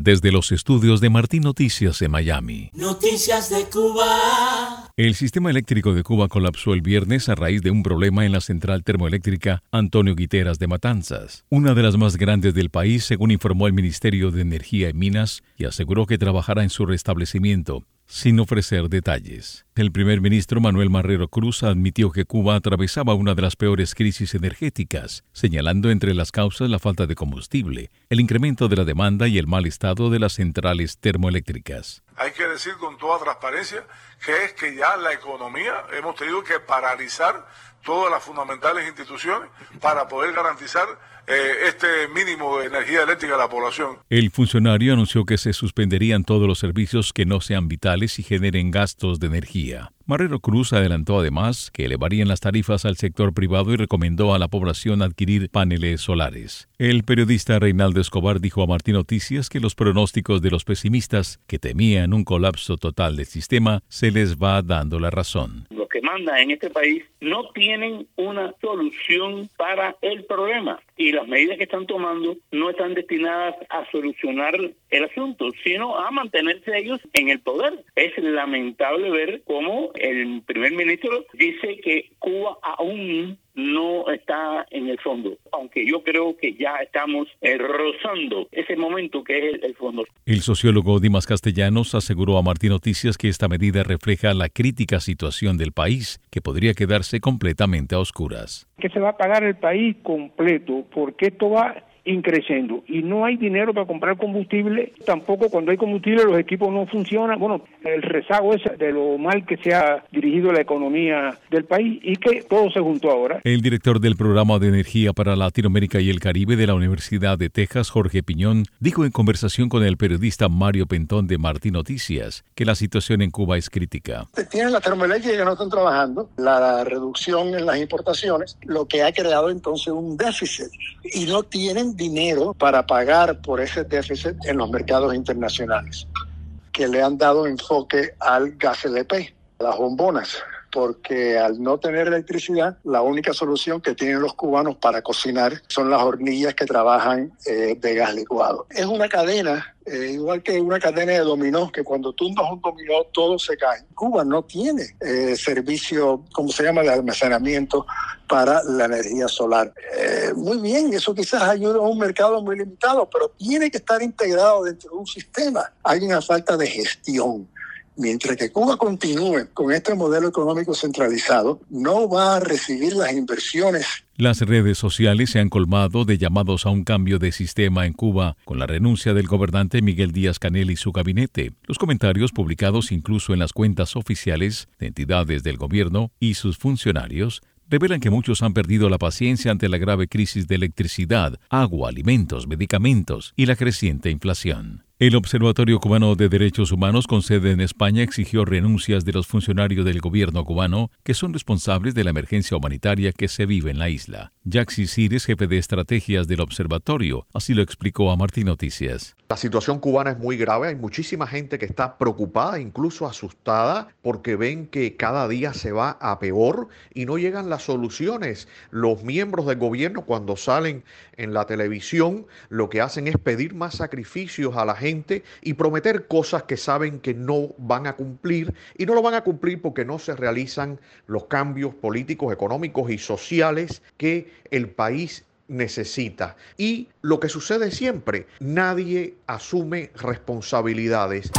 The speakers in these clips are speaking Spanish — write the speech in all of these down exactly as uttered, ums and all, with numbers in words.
Desde los estudios de Martín Noticias en Miami. Noticias de Cuba. El sistema eléctrico de Cuba colapsó el viernes a raíz de un problema en la central termoeléctrica Antonio Guiteras de Matanzas, una de las más grandes del país, según informó el Ministerio de Energía y Minas, y aseguró que trabajará en su restablecimiento, sin ofrecer detalles. El primer ministro Manuel Marrero Cruz admitió que Cuba atravesaba una de las peores crisis energéticas, señalando entre las causas la falta de combustible, el incremento de la demanda y el mal estado de las centrales termoeléctricas. Hay que decir con toda transparencia que es que ya la economía hemos tenido que paralizar todas las fundamentales instituciones para poder garantizar eh, este mínimo de energía eléctrica a la población. El funcionario anunció que se suspenderían todos los servicios que no sean vitales y generen gastos de energía. Marrero Cruz adelantó además que elevarían las tarifas al sector privado y recomendó a la población adquirir paneles solares. El periodista Reinaldo Escobar dijo a Martín Noticias que los pronósticos de los pesimistas que temían un colapso total del sistema se les va dando la razón. Los que mandan en este país no tienen una solución para el problema y las medidas que están tomando no están destinadas a solucionar el asunto, sino a mantenerse ellos en el poder. Es lamentable ver cómo el primer ministro dice que Cuba aún no está en el fondo, aunque yo creo que ya estamos eh, rozando ese momento que es el, el fondo. El sociólogo Dimas Castellanos aseguró a Martín Noticias que esta medida refleja la crítica situación del país, que podría quedarse completamente a oscuras. Que se va a pagar el país completo, porque esto va increciendo y no hay dinero para comprar combustible. Tampoco cuando hay combustible los equipos no funcionan. Bueno, el rezago es de lo mal que se ha dirigido la economía del país y que todo se juntó ahora. El director del Programa de Energía para Latinoamérica y el Caribe de la Universidad de Texas, Jorge Piñón, dijo en conversación con el periodista Mario Pentón de Martín Noticias que la situación en Cuba es crítica. Tienen las termoeléctricas que no están trabajando, la reducción en las importaciones, lo que ha creado entonces un déficit y no tienen dinero para pagar por ese déficit en los mercados internacionales, que le han dado enfoque al gas L P, las bombonas, porque al no tener electricidad, la única solución que tienen los cubanos para cocinar son las hornillas que trabajan eh, de gas licuado. Es una cadena, eh, igual que una cadena de dominó, que cuando tumbas un dominó todo se cae. Cuba no tiene eh, servicio, ¿cómo se llama?, de almacenamiento para la energía solar. Eh, muy bien, eso quizás ayuda a un mercado muy limitado, pero tiene que estar integrado dentro de un sistema. Hay una falta de gestión. Mientras que Cuba continúe con este modelo económico centralizado, no va a recibir las inversiones. Las redes sociales se han colmado de llamados a un cambio de sistema en Cuba con la renuncia del gobernante Miguel Díaz-Canel y su gabinete. Los comentarios publicados incluso en las cuentas oficiales de entidades del gobierno y sus funcionarios revelan que muchos han perdido la paciencia ante la grave crisis de electricidad, agua, alimentos, medicamentos y la creciente inflación. El Observatorio Cubano de Derechos Humanos con sede en España exigió renuncias de los funcionarios del gobierno cubano que son responsables de la emergencia humanitaria que se vive en la isla. Jaxi Cires, jefe de estrategias del observatorio, así lo explicó a Martín Noticias. La situación cubana es muy grave, hay muchísima gente que está preocupada, incluso asustada, porque ven que cada día se va a peor y no llegan las soluciones. Los miembros del gobierno, cuando salen en la televisión, lo que hacen es pedir más sacrificios a la gente y prometer cosas que saben que no van a cumplir, y no lo van a cumplir porque no se realizan los cambios políticos, económicos y sociales que el país necesita. Y lo que sucede siempre, nadie asume responsabilidades.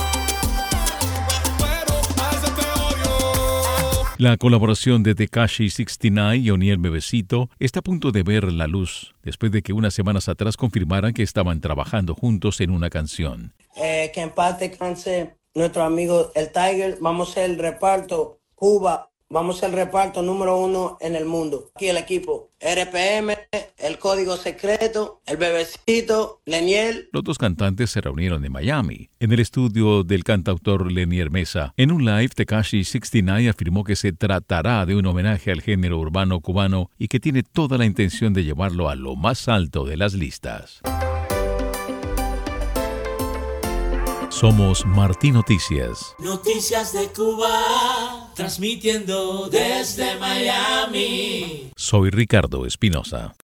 La colaboración de Tekashi sesenta y nueve y Oniel Bebecito está a punto de ver la luz, después de que unas semanas atrás confirmaran que estaban trabajando juntos en una canción. Eh, que en paz descanse nuestro amigo el Tiger. Vamos a ser el reparto Cuba, vamos a ser el reparto número uno en el mundo. Aquí el equipo R P M, el Código Secreto, el Bebecito, Leniel. Los dos cantantes se reunieron en Miami, en el estudio del cantautor Lenier Mesa. En un live, Tekashi sesenta y nueve afirmó que se tratará de un homenaje al género urbano cubano y que tiene toda la intención de llevarlo a lo más alto de las listas. Somos Martín Noticias. Noticias de Cuba, transmitiendo desde Miami. Soy Ricardo Espinosa.